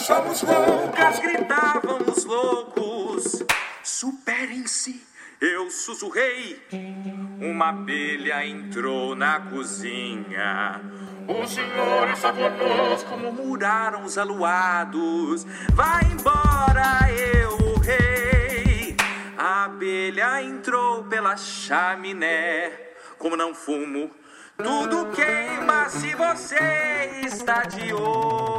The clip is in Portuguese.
somos loucas, gritavam os loucos. Superem-se, eu sussurrei. Uma abelha entrou na cozinha. O senhor está conosco, murmuraram os aluados. Vai embora, eu, o rei. A abelha entrou pela chaminé. Como não fumo, tudo queima se você está de olho.